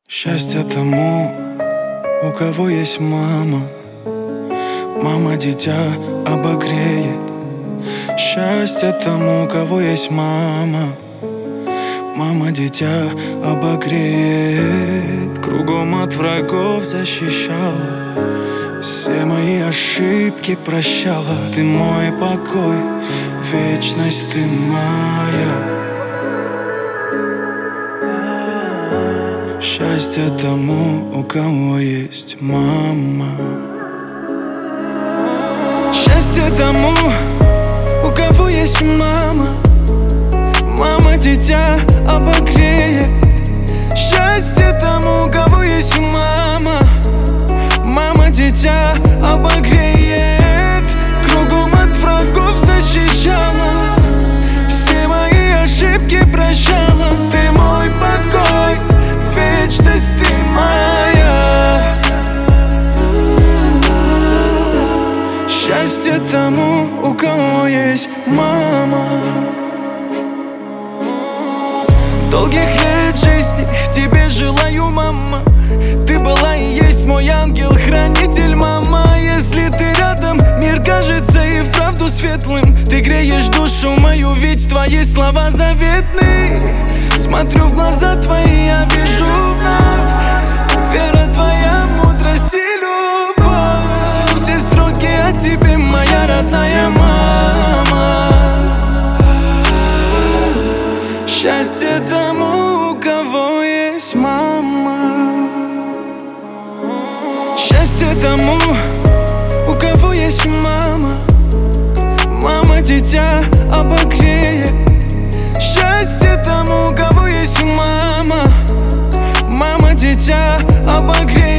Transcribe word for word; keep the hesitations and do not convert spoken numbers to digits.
Счастье тому, у кого есть мама. Мама дитя обогреет. Счастье тому, у кого есть мама. Мама дитя обогреет. Кругом от врагов защищала, все мои ошибки прощала. Ты мой покой, вечность ты моя. Счастье тому, у кого есть мама. Счастье тому, у кого есть мама. Мама дитя обогреет. Счастье тому, у кого есть мама. Мама дитя обогреет. Кругом от врагов защищала, все мои ошибки прощала. Ты мой покой, вечность ты моя. Счастье тому, у кого есть мама. Долгих лет жизни тебе желаю, мама. Ты была и есть мой ангел-хранитель, мама. Если ты рядом, мир кажется и вправду светлым. Ты греешь душу мою, ведь твои слова заветны. Смотрю в глаза твои, я вижу вновь вера твоя, мудрость и любовь. Все строки о тебе, моя родная мама. Счастье тому, у кого есть мама. Счастье тому, у кого есть мама. Мама дитя обогреет. Счастье тому, у кого есть мама. Мама дитя обогреет.